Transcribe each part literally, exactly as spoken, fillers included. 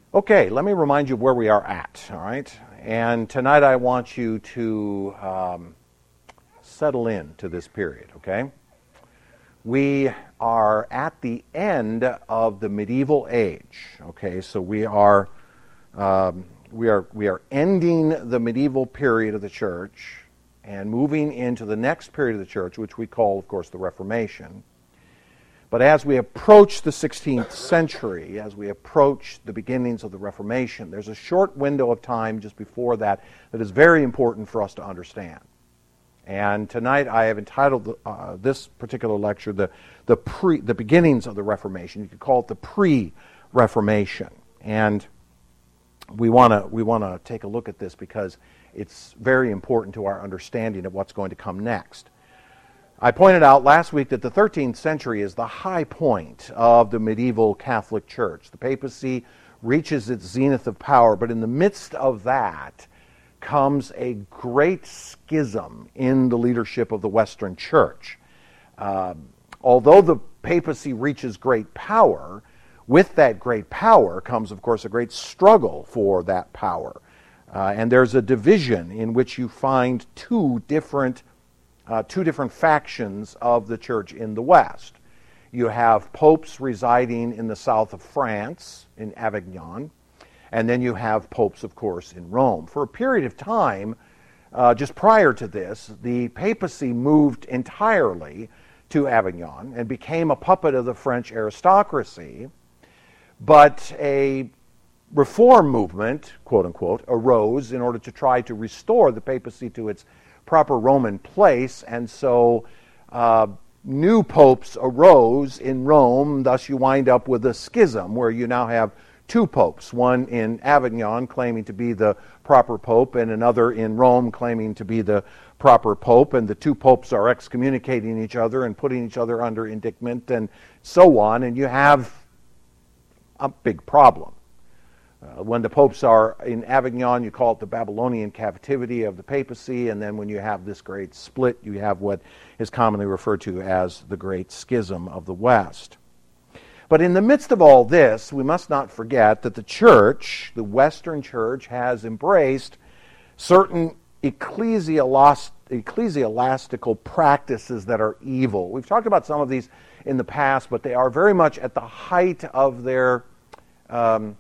Okay, let me remind you of where we are at, all right? And tonight I want you to um, settle in to this period, okay? We are at the end of the medieval age, okay? So we are um, we are we are ending the medieval period of the church and moving into the next period of the church, which we call, of course, the Reformation. But as we approach the sixteenth century, as we approach the beginnings of the Reformation, there's a short window of time just before that that is very important for us to understand. And tonight I have entitled uh, this particular lecture, the, the, pre, the beginnings of the Reformation. You could call it the pre-Reformation. And we want to we want to take a look at this because it's very important to our understanding of what's going to come next. I pointed out last week that the thirteenth century is the high point of the medieval Catholic Church. The papacy reaches its zenith of power, but in the midst of that comes a great schism in the leadership of the Western Church. Uh, although the papacy reaches great power, with that great power comes, of course, a great struggle for that power. Uh, and there's a division in which you find two different Uh, two different factions of the church in the West. You have popes residing in the south of France, in Avignon, and then you have popes, of course, in Rome. For a period of time, uh, just prior to this, the papacy moved entirely to Avignon and became a puppet of the French aristocracy, but a reform movement, quote-unquote, arose in order to try to restore the papacy to its proper Roman place, and so uh, new popes arose in Rome. Thus you wind up with a schism where you now have two popes, one in Avignon claiming to be the proper pope and another in Rome claiming to be the proper pope, and the two popes are excommunicating each other and putting each other under indictment and so on, and you have a big problem. Uh, when the popes are in Avignon, you call it the Babylonian captivity of the papacy, and then when you have this great split, you have what is commonly referred to as the Great Schism of the West. But in the midst of all this, we must not forget that the church, the Western church, has embraced certain ecclesialos- ecclesiastical practices that are evil. We've talked about some of these in the past, but they are very much at the height of their um,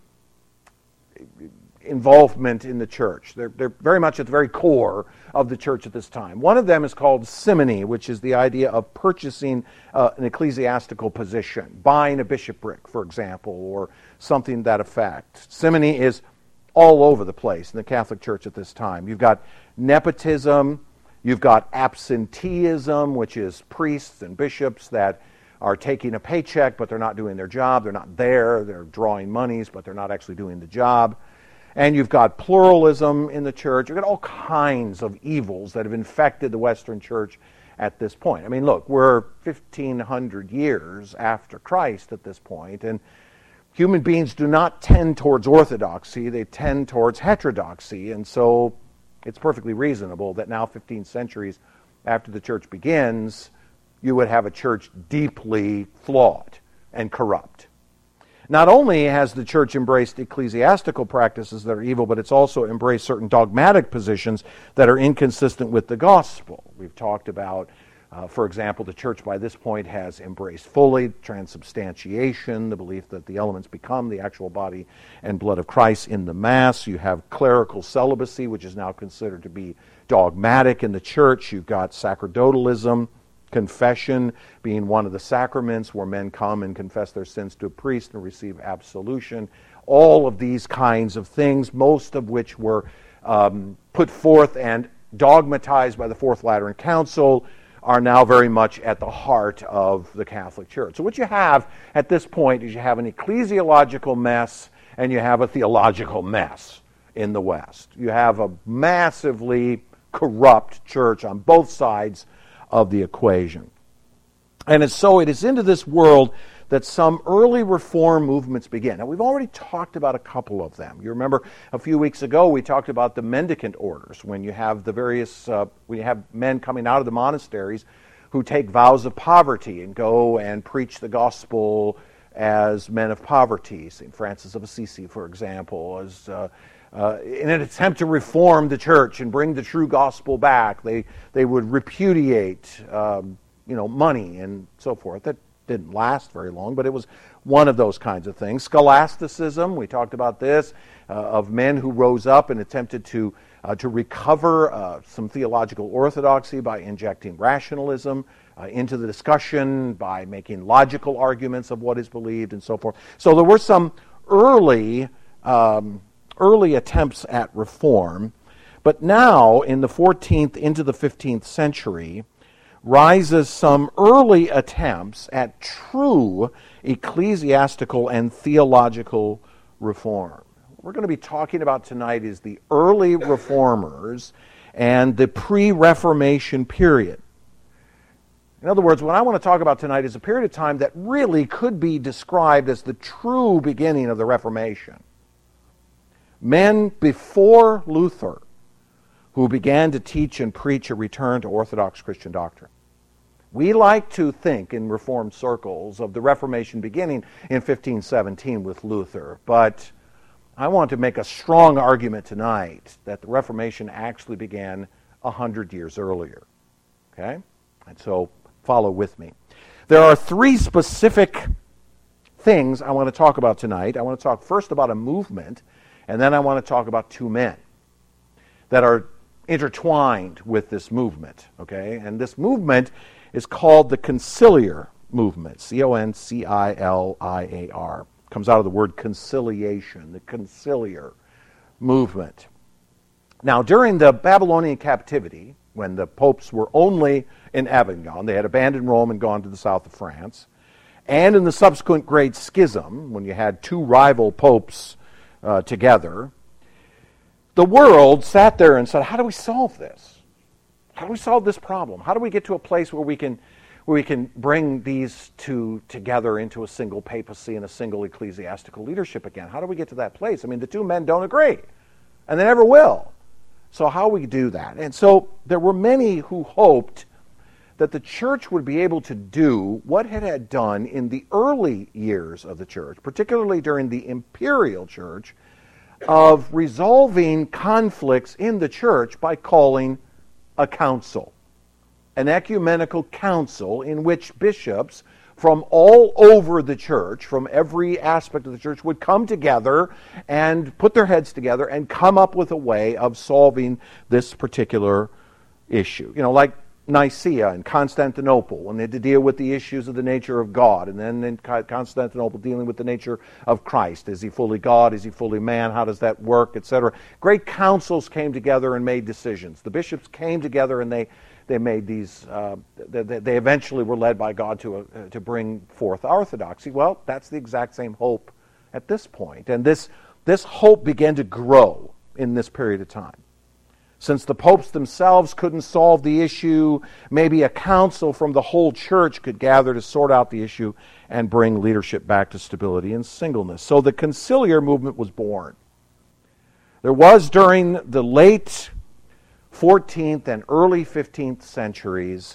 involvement in the church. They're, they're very much at the very core of the church at this time. One of them is called simony, which is the idea of purchasing uh, an ecclesiastical position, buying a bishopric, for example, or something to that effect. Simony is all over the place in the Catholic Church at this time. You've got nepotism, you've got absenteeism, which is priests and bishops that are taking a paycheck, but they're not doing their job. They're not there. They're drawing monies, but they're not actually doing the job. And you've got pluralism in the church. You've got all kinds of evils that have infected the Western church at this point. I mean, look, we're fifteen hundred years after Christ at this point, and human beings do not tend towards orthodoxy. They tend towards heterodoxy, and so it's perfectly reasonable that now, fifteen centuries after the church begins, you would have a church deeply flawed and corrupt. Not only has the church embraced ecclesiastical practices that are evil, but it's also embraced certain dogmatic positions that are inconsistent with the gospel. We've talked about, uh, for example, the church by this point has embraced fully transubstantiation, the belief that the elements become the actual body and blood of Christ in the Mass. You have clerical celibacy, which is now considered to be dogmatic in the church. You've got sacerdotalism, confession being one of the sacraments where men come and confess their sins to a priest and receive absolution. All of these kinds of things, most of which were um, put forth and dogmatized by the Fourth Lateran Council, are now very much at the heart of the Catholic Church. So what you have at this point is you have an ecclesiological mess and you have a theological mess in the West. You have a massively corrupt church on both sides of the equation. And it's so it is into this world that some early reform movements begin. Now, we've already talked about a couple of them. You remember a few weeks ago we talked about the mendicant orders, when you have the various, uh, we have men coming out of the monasteries who take vows of poverty and go and preach the gospel as men of poverty. Saint Francis of Assisi, for example, as uh, uh, in an attempt to reform the church and bring the true gospel back, they they would repudiate um, you know money and so forth. That didn't last very long, but it was one of those kinds of things. Scholasticism, we talked about this, uh, of men who rose up and attempted to uh, to recover uh, some theological orthodoxy by injecting rationalism uh, into the discussion, by making logical arguments of what is believed and so forth. So there were some early um, early attempts at reform, but now in the fourteenth into the fifteenth century, rises some early attempts at true ecclesiastical and theological reform. What we're going to be talking about tonight is the early reformers and the pre-Reformation period. In other words, what I want to talk about tonight is a period of time that really could be described as the true beginning of the Reformation. Men before Luther who began to teach and preach a return to Orthodox Christian doctrine. We like to think in Reformed circles of the Reformation beginning in fifteen seventeen with Luther, but I want to make a strong argument tonight that the Reformation actually began a hundred years earlier. Okay? And so follow with me. There are three specific things I want to talk about tonight. I want to talk first about a movement, and then I want to talk about two men that are intertwined with this movement, okay? And this movement is called the conciliar movement, C O N C I L I A R. Comes out of the word conciliation, the conciliar movement. Now, during the Babylonian captivity, when the popes were only in Avignon, they had abandoned Rome and gone to the south of France, and in the subsequent Great Schism, when you had two rival popes uh, together, the world sat there and said, how do we solve this? How do we solve this problem? How do we get to a place where we can where we can bring these two together into a single papacy and a single ecclesiastical leadership again? How do we get to that place? I mean, the two men don't agree, and they never will. So how we do that? And so there were many who hoped that the church would be able to do what it had done in the early years of the church, particularly during the imperial church, of resolving conflicts in the church by calling a council, an ecumenical council in which bishops from all over the church, from every aspect of the church, would come together and put their heads together and come up with a way of solving this particular issue. You know, like Nicaea and Constantinople, when they had to deal with the issues of the nature of God, and then in Constantinople dealing with the nature of Christ. Is he fully God? Is he fully man? How does that work? Etc. Great councils came together and made decisions. The bishops came together and they they made these. Uh, they, they eventually were led by God to uh, to bring forth orthodoxy. Well, that's the exact same hope at this point, and this this hope began to grow in this period of time. Since the popes themselves couldn't solve the issue, maybe a council from the whole church could gather to sort out the issue and bring leadership back to stability and singleness. So the conciliar movement was born. There was, during the late fourteenth and early fifteenth centuries,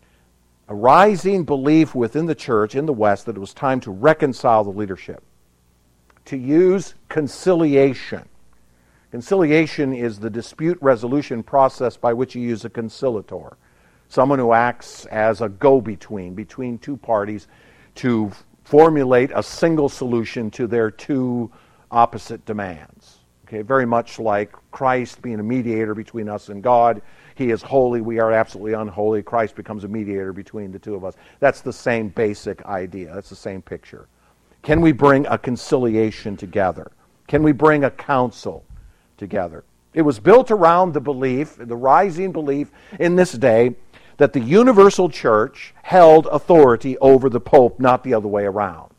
a rising belief within the church in the West that it was time to reconcile the leadership, to use conciliation. Conciliation is the dispute resolution process by which you use a conciliator, someone who acts as a go-between between two parties to formulate a single solution to their two opposite demands. Okay, very much like Christ being a mediator between us and God. He is holy, we are absolutely unholy. Christ becomes a mediator between the two of us. That's the same basic idea. That's the same picture. Can we bring a conciliation together? Can we bring a council together? It was built around the belief, the rising belief in this day, that the universal church held authority over the Pope, not the other way around.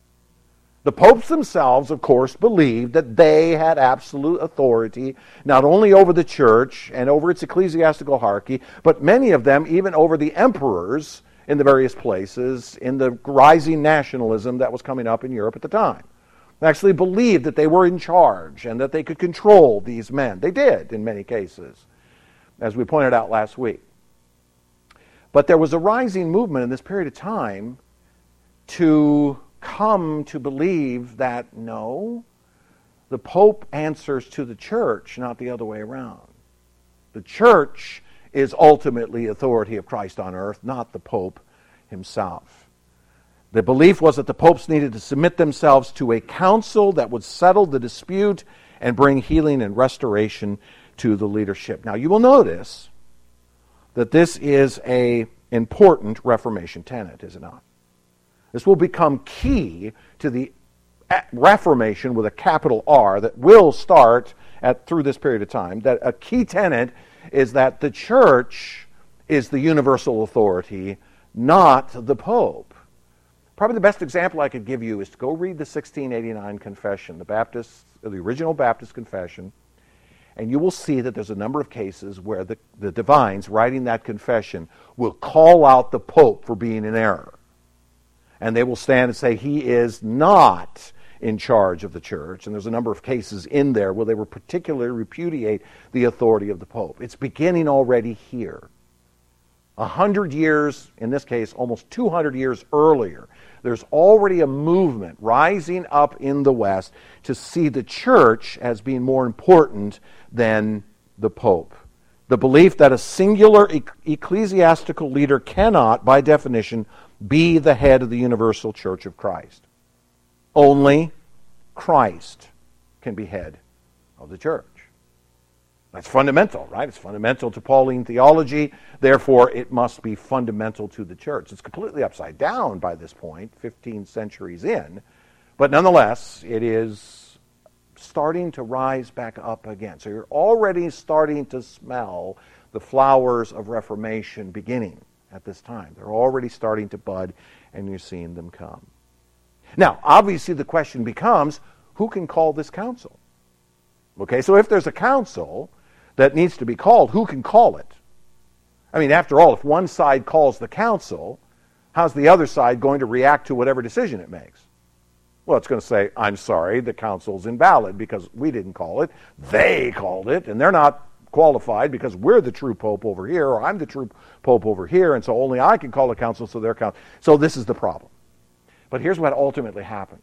The popes themselves, of course, believed that they had absolute authority not only over the church and over its ecclesiastical hierarchy, but many of them even over the emperors in the various places in the rising nationalism that was coming up in Europe at the time. They actually believed that they were in charge and that they could control these men. They did in many cases, as we pointed out last week. But there was a rising movement in this period of time to come to believe that, no, the Pope answers to the church, not the other way around. The church is ultimately authority of Christ on earth, not the Pope himself. The belief was that the popes needed to submit themselves to a council that would settle the dispute and bring healing and restoration to the leadership. Now, you will notice that this is an important Reformation tenet, is it not? This will become key to the Reformation with a capital R that will start at through this period of time. That a key tenet is that the church is the universal authority, not the Pope. Probably the best example I could give you is to go read the sixteen eighty-nine Confession, the Baptist, the original Baptist Confession, and you will see that there's a number of cases where the, the divines writing that confession will call out the Pope for being in error. And they will stand and say he is not in charge of the church. And there's a number of cases in there where they will particularly repudiate the authority of the Pope. It's beginning already here. A hundred years, in this case, almost two hundred years earlier, there's already a movement rising up in the West to see the church as being more important than the Pope. The belief that a singular e- ecclesiastical leader cannot, by definition, be the head of the universal church of Christ. Only Christ can be head of the church. That's fundamental, right? It's fundamental to Pauline theology. Therefore, it must be fundamental to the church. It's completely upside down by this point, fifteen centuries in. But nonetheless, it is starting to rise back up again. So you're already starting to smell the flowers of Reformation beginning at this time. They're already starting to bud, and you're seeing them come. Now, obviously the question becomes, who can call this council? Okay, so if there's a council that needs to be called, who can call it? I mean, after all, if one side calls the council, how's the other side going to react to whatever decision it makes? Well, it's going to say, I'm sorry, the council's invalid because we didn't call it. They called it, and they're not qualified because we're the true pope over here, or I'm the true pope over here, and so only I can call a council, so they're council. So this is the problem. But here's what ultimately happened.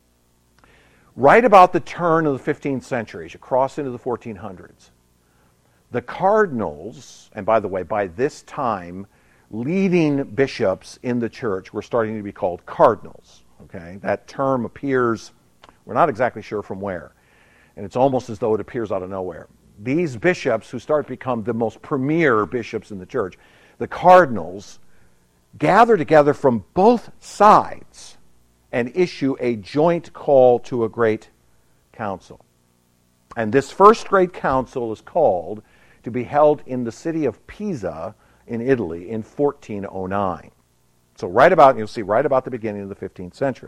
Right about the turn of the fifteenth century, as you cross into the fourteen hundreds, the cardinals, and by the way, by this time, leading bishops in the church were starting to be called cardinals. Okay, that term appears, we're not exactly sure from where, and it's almost as though it appears out of nowhere. These bishops who start to become the most premier bishops in the church, the cardinals, gather together from both sides and issue a joint call to a great council. And this first great council is called to be held in the city of Pisa in Italy in fourteen oh nine. So right about, you'll see, right about the beginning of the fifteenth century.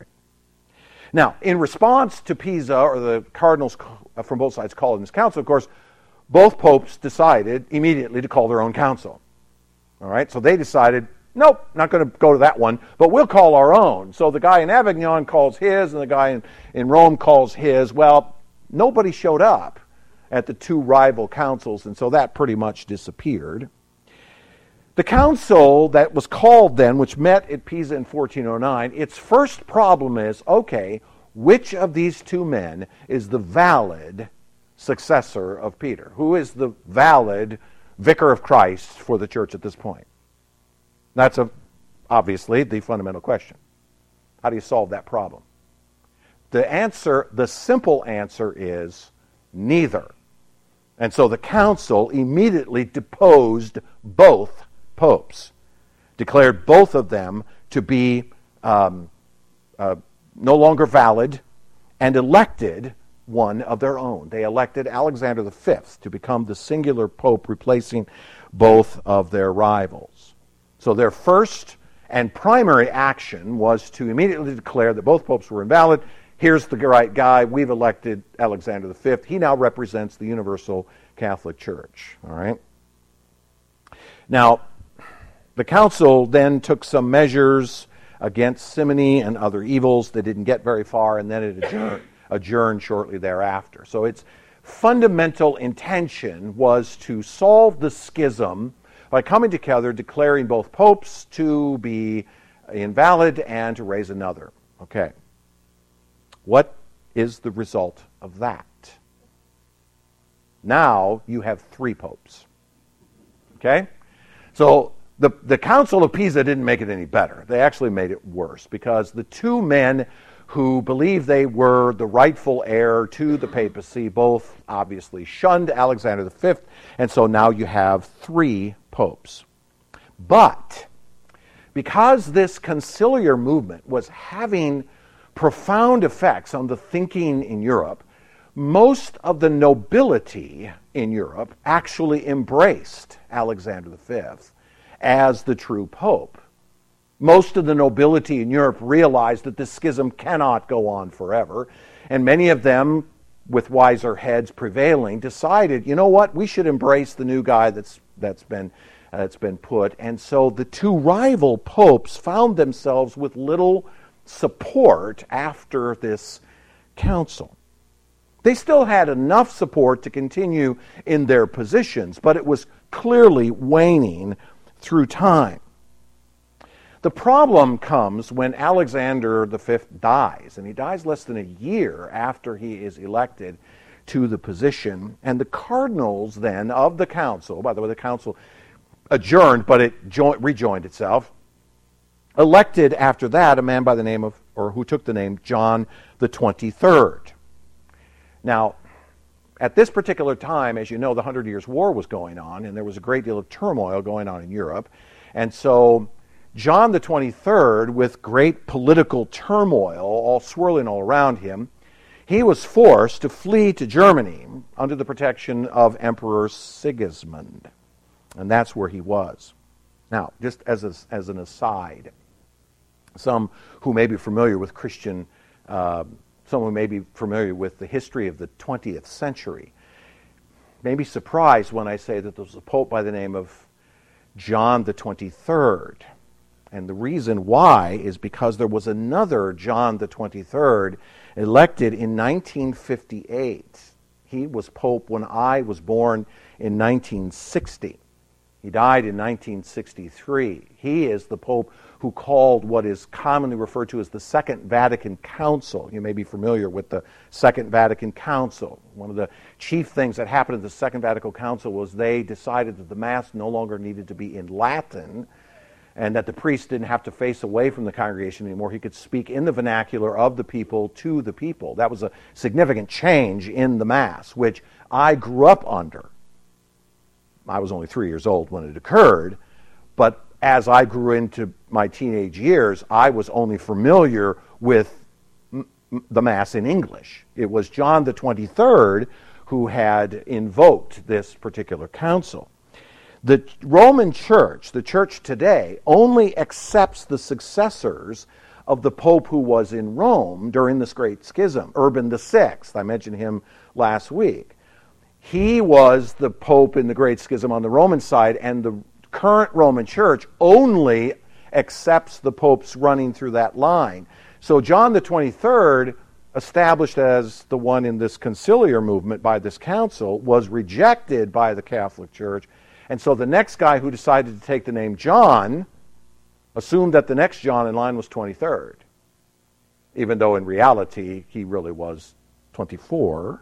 Now, in response to Pisa, or the cardinals from both sides calling this council, of course, both popes decided immediately to call their own council. All right, so they decided, nope, not going to go to that one, but we'll call our own. So the guy in Avignon calls his, and the guy in, in Rome calls his. Well, nobody showed up at the two rival councils, and so that pretty much disappeared. The council that was called then, which met at Pisa in fourteen oh nine, its first problem is, okay, which of these two men is the valid successor of Peter? Who is the valid vicar of Christ for the church at this point? That's a, obviously the fundamental question. How do you solve that problem? The answer, the simple answer is neither. And so the council immediately deposed both popes, declared both of them to be um, uh, no longer valid, and elected one of their own. They elected Alexander the Fifth to become the singular pope, replacing both of their rivals. So their first and primary action was to immediately declare that both popes were invalid. Here's the right guy. We've elected Alexander the Fifth. He now represents the universal Catholic Church. All right. Now, the council then took some measures against simony and other evils. They didn't get very far, and then it adjourned, adjourned shortly thereafter. So its fundamental intention was to solve the schism by coming together, declaring both popes to be invalid and to raise another. Okay. What is the result of that? Now you have three popes. Okay? So the, the Council of Pisa didn't make it any better. They actually made it worse, because the two men who believed they were the rightful heir to the papacy both obviously shunned Alexander the Fifth, and so now you have three popes. But because this conciliar movement was having profound effects on the thinking in Europe, most of the nobility in Europe actually embraced Alexander the Fifth as the true pope. Most of the nobility in Europe realized that this schism cannot go on forever, and many of them, with wiser heads prevailing, decided, you know what, we should embrace the new guy that's that's been uh, that's been put. And so the two rival popes found themselves with little support after this council. They still had enough support to continue in their positions, but it was clearly waning through time. The problem comes when Alexander the Fifth dies, and he dies less than a year after he is elected to the position. And the cardinals then of the council, by the way, the council adjourned, but it joined, rejoined itself, elected after that a man by the name of, or who took the name John the twenty-third. Now, at this particular time, as you know, the Hundred Years' War was going on, and there was a great deal of turmoil going on in Europe. And so John the twenty-third, with great political turmoil all swirling all around him, he was forced to flee to Germany under the protection of Emperor Sigismund. And that's where he was. Now, just as, a, as an aside, some who may be familiar with Christian uh, Someone may be familiar with the history of the twentieth century may be surprised when I say that there was a pope by the name of John the twenty-third. And the reason why is because there was another John the twenty-third elected in nineteen fifty-eight. He was pope when I was born in nineteen sixty. He died in nineteen sixty-three. He is the pope who called what is commonly referred to as the Second Vatican Council. You may be familiar with the Second Vatican Council. One of the chief things that happened at the Second Vatican Council was they decided that the Mass no longer needed to be in Latin, and that the priest didn't have to face away from the congregation anymore. He could speak in the vernacular of the people to the people. That was a significant change in the Mass, which I grew up under. I was only three years old when it occurred, but as I grew into my teenage years, I was only familiar with m- the Mass in English. It was John the twenty-third who had invoked this particular council. The Roman Church, the Church today, only accepts the successors of the Pope who was in Rome during this Great Schism, Urban the Sixth. I mentioned him last week. He was the Pope in the Great Schism on the Roman side, and the current Roman Church only accepts the popes running through that line. So John the twenty-third, established as the one in this conciliar movement by this council, was rejected by the Catholic Church. And so the next guy who decided to take the name John assumed that the next John in line was twenty-third, even though in reality he really was twenty-four.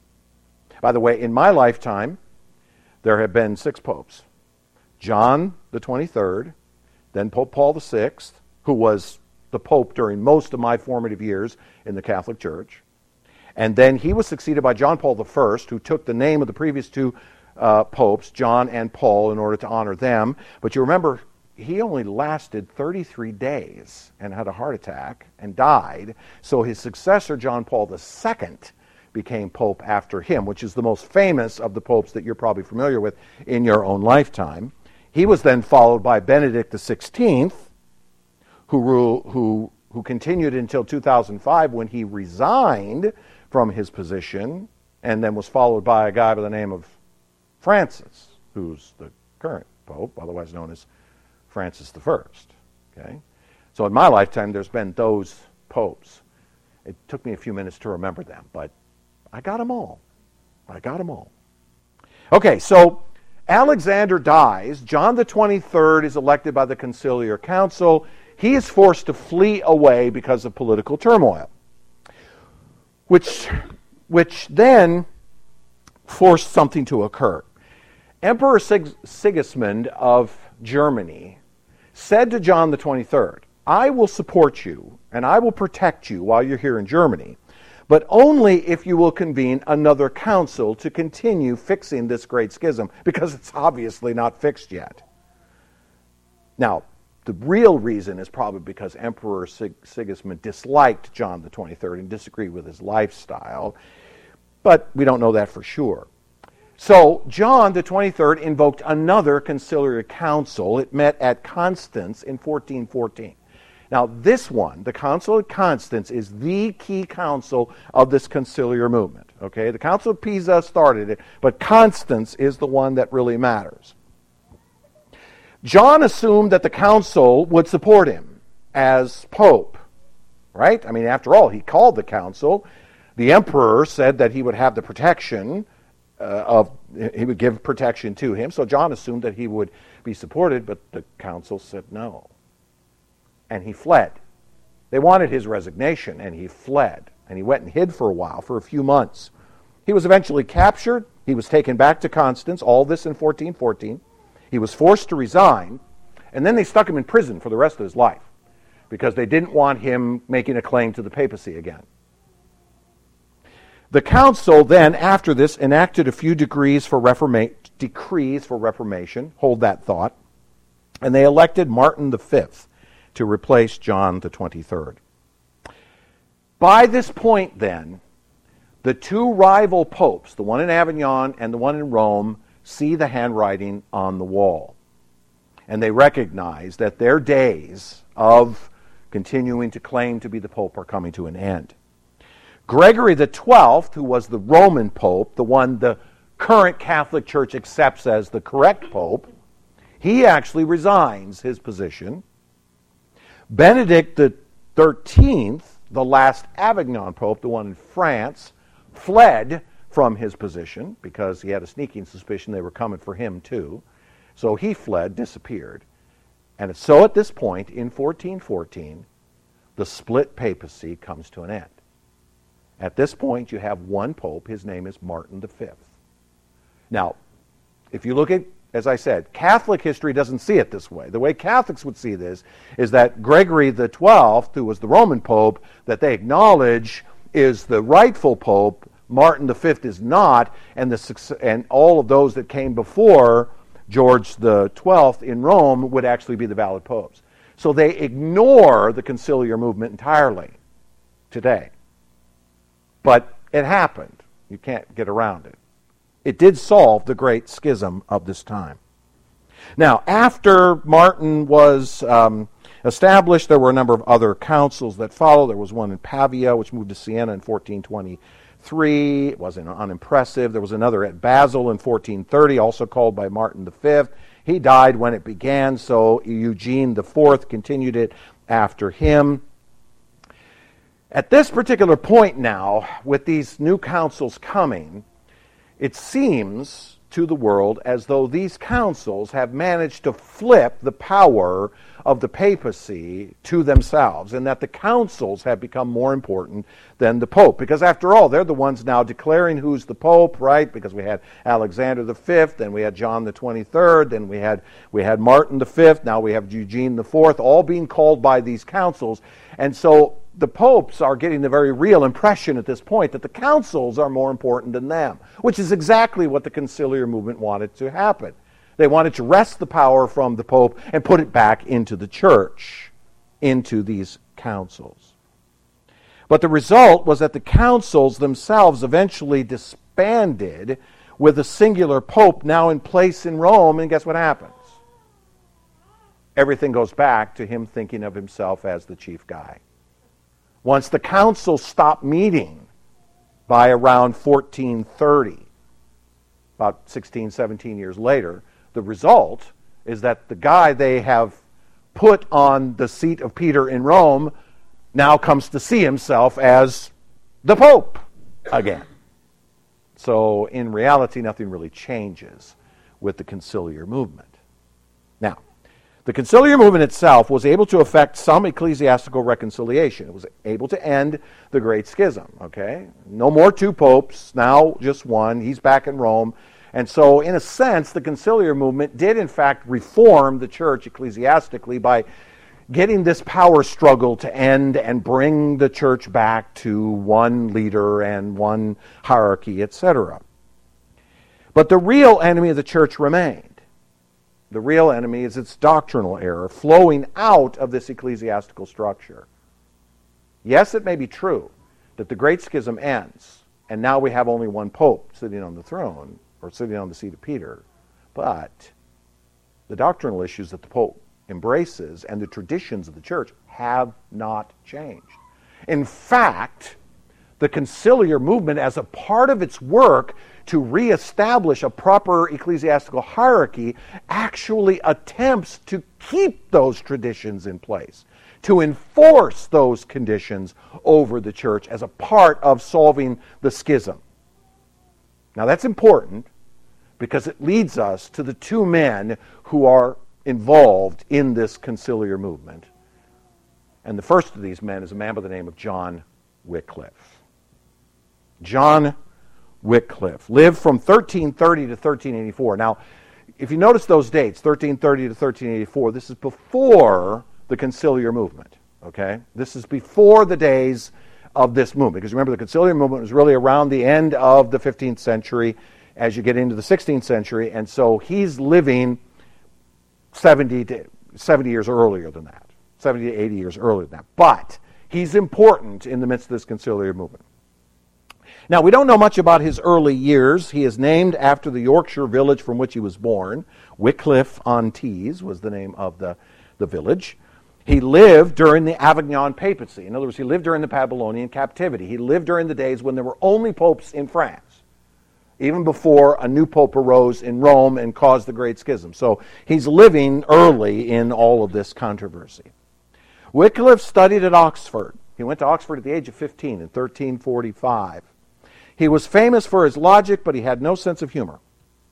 By the way, in my lifetime, there have been six popes. John the twenty-third, then Pope Paul the Sixth, who was the Pope during most of my formative years in the Catholic Church. And then he was succeeded by John Paul the First, who took the name of the previous two uh, popes, John and Paul, in order to honor them. But you remember, he only lasted thirty-three days and had a heart attack and died. So his successor, John Paul the Second, became Pope after him, which is the most famous of the popes that you're probably familiar with in your own lifetime. He was then followed by Benedict the Sixteenth, who, rule, who, who continued until two thousand five when he resigned from his position, and then was followed by a guy by the name of Francis, who's the current Pope, otherwise known as Francis the First. Okay? So in my lifetime, there's been those popes. It took me a few minutes to remember them, but I got them all. I got them all. Okay, so Alexander dies. John the twenty-third is elected by the Conciliar Council. He is forced to flee away because of political turmoil. which, which then forced something to occur. Emperor Sig- Sigismund of Germany said to John the twenty-third, I will support you and I will protect you while you're here in Germany, but only if you will convene another council to continue fixing this great schism, because it's obviously not fixed yet. Now, the real reason is probably because Emperor Sig- Sigismund disliked John the twenty-third and disagreed with his lifestyle, but we don't know that for sure. So John the twenty-third invoked another conciliar council. It met at Constance in fourteen fourteen. Now this one, the Council at Constance, is the key council of this conciliar movement. Okay, the Council of Pisa started it, but Constance is the one that really matters. John assumed that the council would support him as pope, right? I mean, after all, he called the council. The emperor said that he would have the protection uh, of, he would give protection to him. So John assumed that he would be supported, but the council said no. And he fled. They wanted his resignation, and he fled. And he went and hid for a while, for a few months. He was eventually captured. He was taken back to Constance, all this in fourteen fourteen. He was forced to resign, and then they stuck him in prison for the rest of his life because they didn't want him making a claim to the papacy again. The council then, after this, enacted a few decrees for, reforma- decrees for reformation, hold that thought, and they elected Martin the Fifth to replace John the twenty-third. By this point, then, the two rival popes, the one in Avignon and the one in Rome, see the handwriting on the wall. And they recognize that their days of continuing to claim to be the pope are coming to an end. Gregory the twelfth, who was the Roman pope, the one the current Catholic Church accepts as the correct pope, he actually resigns his position. Benedict the thirteenth, the last Avignon pope, the one in France, fled from his position because he had a sneaking suspicion they were coming for him too. So he fled, disappeared. And so at this point, in fourteen fourteen, the split papacy comes to an end. At this point, you have one pope. His name is Martin the Fifth. Now, if you look at, as I said, Catholic history doesn't see it this way. The way Catholics would see this is that Gregory the twelfth, who was the Roman pope, that they acknowledge is the rightful pope. Martin the Fifth is not, and the and all of those that came before George the twelfth in Rome would actually be the valid popes. So they ignore the conciliar movement entirely today. But it happened. You can't get around it. It did solve the great schism of this time. Now, after Martin was um, established, there were a number of other councils that followed. There was one in Pavia, which moved to Siena in fourteen twenty-three. It wasn't unimpressive. There was another at Basel in fourteen thirty, also called by Martin the Fifth. He died when it began, so Eugene the Fourth continued it after him. At this particular point now, with these new councils coming, it seems to the world as though these councils have managed to flip the power of the papacy to themselves, and that the councils have become more important than the pope. Because after all, they're the ones now declaring who's the pope, right? Because we had Alexander the Fifth, then we had John the twenty-third, then we had we had Martin the Fifth, now we have Eugene the Fourth, all being called by these councils. And so the popes are getting the very real impression at this point that the councils are more important than them, which is exactly what the conciliar movement wanted to happen. They wanted to wrest the power from the pope and put it back into the church, into these councils. But the result was that the councils themselves eventually disbanded with a singular pope now in place in Rome, and guess what happens? Everything goes back to him thinking of himself as the chief guy. Once the council stopped meeting by around fourteen thirty, about sixteen, seventeen years later, the result is that the guy they have put on the seat of Peter in Rome now comes to see himself as the Pope again. So in reality, nothing really changes with the conciliar movement. Now, The conciliar movement itself was able to effect some ecclesiastical reconciliation. It was able to end the Great Schism, okay? No more two popes, now just one. He's back in Rome. And so, in a sense, the conciliar movement did, in fact, reform the church ecclesiastically by getting this power struggle to end and bring the church back to one leader and one hierarchy, et cetera. But the real enemy of the church remained. The real enemy is its doctrinal error flowing out of this ecclesiastical structure. Yes, it may be true that the Great Schism ends, and now we have only one pope sitting on the throne, or sitting on the seat of Peter, but the doctrinal issues that the pope embraces and the traditions of the church have not changed. In fact, the conciliar movement, as a part of its work to reestablish a proper ecclesiastical hierarchy, actually attempts to keep those traditions in place, to enforce those conditions over the church as a part of solving the schism. Now that's important because it leads us to the two men who are involved in this conciliar movement. And the first of these men is a man by the name of John Wycliffe. John Wycliffe lived from thirteen thirty to thirteen eighty-four. Now, if you notice those dates, thirteen thirty to thirteen eighty-four, this is before the conciliar movement, okay? This is before the days of this movement. Because remember, the conciliar movement was really around the end of the fifteenth century as you get into the sixteenth century, and so he's living seventy to seventy years earlier than that, seventy to eighty years earlier than that. But he's important in the midst of this conciliar movement. Now, we don't know much about his early years. He is named after the Yorkshire village from which he was born. Wycliffe on Tees was the name of the, the village. He lived during the Avignon papacy. In other words, he lived during the Babylonian captivity. He lived during the days when there were only popes in France, even before a new pope arose in Rome and caused the Great Schism. So he's living early in all of this controversy. Wycliffe studied at Oxford. He went to Oxford at the age of fifteen in thirteen forty-five. He was famous for his logic, but he had no sense of humor.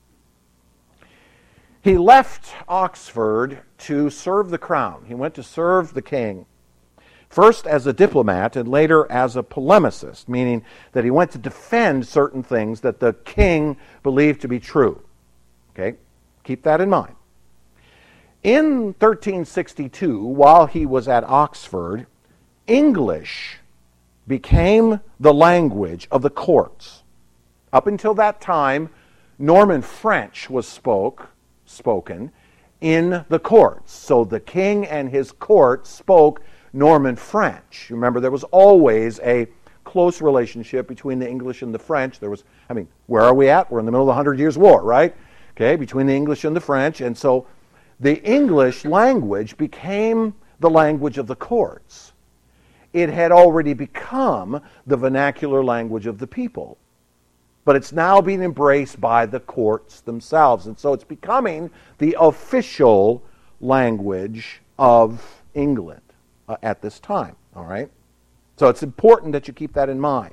He left Oxford to serve the crown. He went to serve the king, first as a diplomat and later as a polemicist, meaning that he went to defend certain things that the king believed to be true. Okay? Keep that in mind. In thirteen sixty-two, while he was at Oxford, English became the language of the courts. Up until that time, Norman French was spoke, spoken in the courts. So the king and his court spoke Norman French. Remember, there was always a close relationship between the English and the French. There was, I mean, where are we at? We're in the middle of the Hundred Years' War, right? Okay, between the English and the French. And so the English language became the language of the courts. It had already become the vernacular language of the people. But it's now being embraced by the courts themselves. And so it's becoming the official language of England uh, at this time. All right? So it's important that you keep that in mind.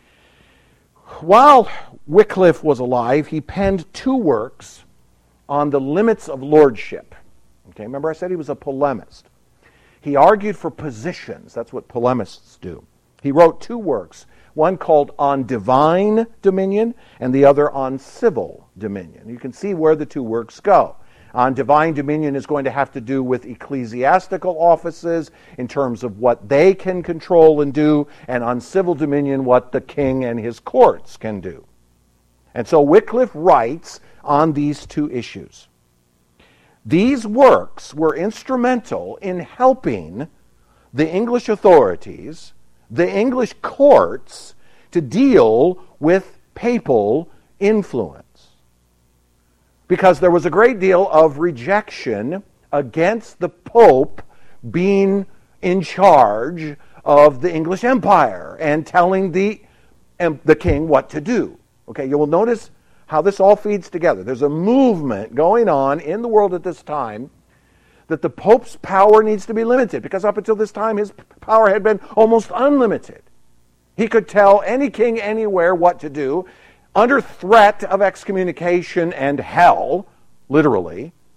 While Wycliffe was alive, he penned two works on the limits of lordship. Okay, remember I said he was a polemist. He argued for positions. That's what polemists do. He wrote two works, one called On Divine Dominion and the other on Civil Dominion. You can see where the two works go. On Divine Dominion is going to have to do with ecclesiastical offices in terms of what they can control and do, and on Civil Dominion, what the king and his courts can do. And so Wycliffe writes on these two issues. These works were instrumental in helping the English authorities, the English courts, to deal with papal influence. Because there was a great deal of rejection against the Pope being in charge of the English Empire and telling the, um, the king what to do. Okay, you will notice how this all feeds together. There's a movement going on in the world at this time that the Pope's power needs to be limited, because up until this time his power had been almost unlimited. He could tell any king anywhere what to do under threat of excommunication and hell, literally.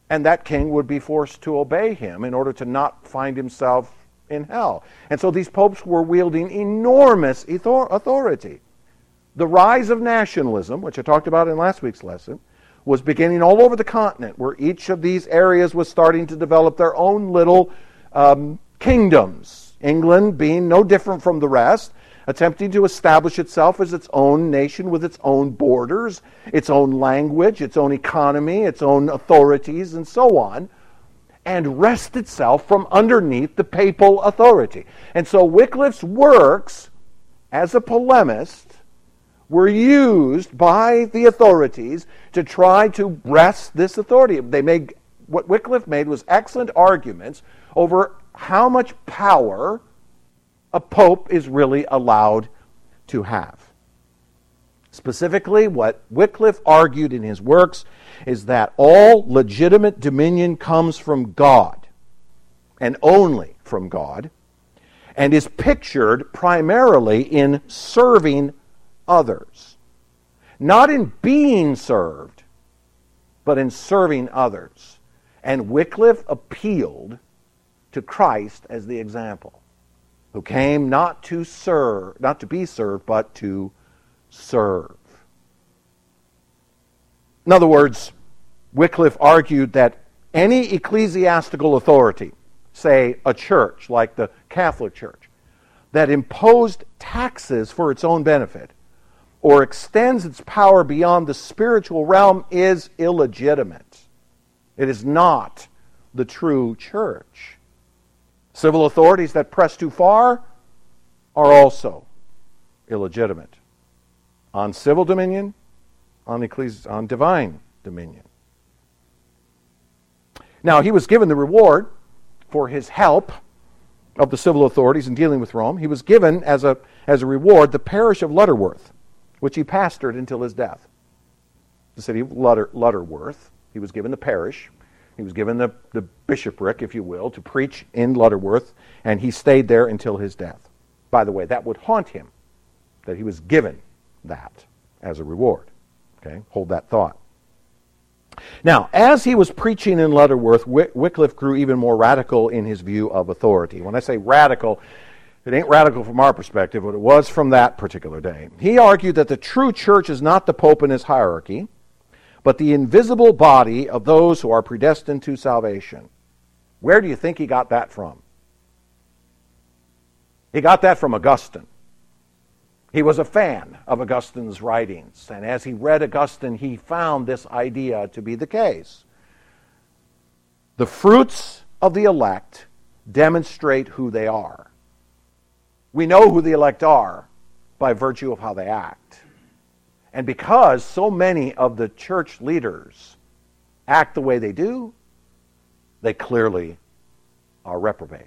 and that king would be forced to obey him in order to not find himself in hell. And so these popes were wielding enormous authority. The rise of nationalism, which I talked about in last week's lesson, was beginning all over the continent, where each of these areas was starting to develop their own little um, kingdoms. England being no different from the rest, attempting to establish itself as its own nation with its own borders, its own language, its own economy, its own authorities, and so on, and wrest itself from underneath the papal authority. And so Wycliffe's works, as a polemist, were used by the authorities to try to wrest this authority. They made, what Wycliffe made was excellent arguments over how much power a pope is really allowed to have. Specifically, what Wycliffe argued in his works is that all legitimate dominion comes from God, and only from God, and is pictured primarily in serving others. Not in being served, but in serving others. And Wycliffe appealed to Christ as the example, who came not to serve, not to be served, but to serve. In other words, Wycliffe argued that any ecclesiastical authority, say a church like the Catholic Church, that imposed taxes for its own benefit or extends its power beyond the spiritual realm is illegitimate. It is not the true church. Civil authorities that press too far are also illegitimate. On civil dominion, on, ecclesi- on divine dominion. Now, he was given the reward for his help of the civil authorities in dealing with Rome. He was given, as a, as a reward, the parish of Lutterworth, which he pastored until his death. The city of Lutter, Lutterworth. He was given the parish. He was given the, the bishopric, if you will, to preach in Lutterworth, and he stayed there until his death. By the way, that would haunt him, that he was given that as a reward. Okay, hold that thought. Now, as he was preaching in Lutterworth, Wycliffe grew even more radical in his view of authority. When I say radical, it ain't radical from our perspective, but it was from that particular day. He argued that the true church is not the Pope and his hierarchy, but the invisible body of those who are predestined to salvation. Where do you think he got that from? He got that from Augustine. He was a fan of Augustine's writings, and as he read Augustine, he found this idea to be the case. The fruits of the elect demonstrate who they are. We know who the elect are by virtue of how they act. And because so many of the church leaders act the way they do, they clearly are reprobate.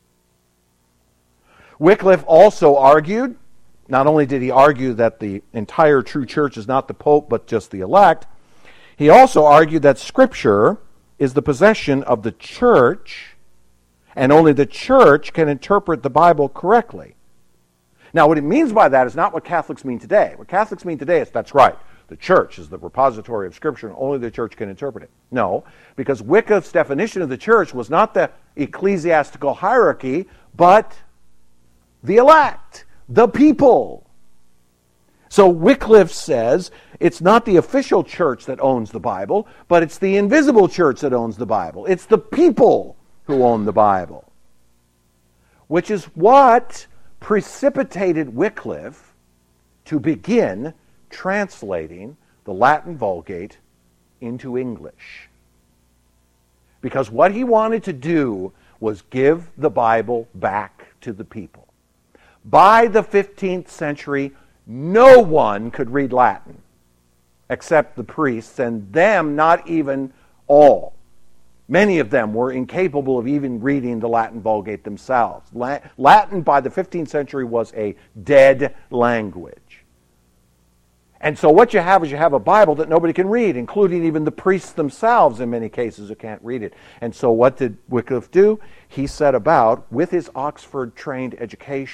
Wycliffe also argued, not only did he argue that the entire true church is not the Pope, but just the elect, he also argued that Scripture is the possession of the church, and only the church can interpret the Bible correctly. Now, what it means by that is not what Catholics mean today. What Catholics mean today is, that's right, the church is the repository of Scripture, and only the church can interpret it. No, because Wycliffe's definition of the church was not the ecclesiastical hierarchy, but the elect, the people. So Wycliffe says it's not the official church that owns the Bible, but it's the invisible church that owns the Bible. It's the people who own the Bible. Which is what precipitated Wycliffe to begin translating the Latin Vulgate into English. Because what he wanted to do was give the Bible back to the people. By the fifteenth century, no one could read Latin except the priests, and them not even all. Many of them were incapable of even reading the Latin Vulgate themselves. Latin by the fifteenth century was a dead language. And so what you have is you have a Bible that nobody can read, including even the priests themselves in many cases who can't read it. And so what did Wycliffe do? He set about, with his Oxford-trained education,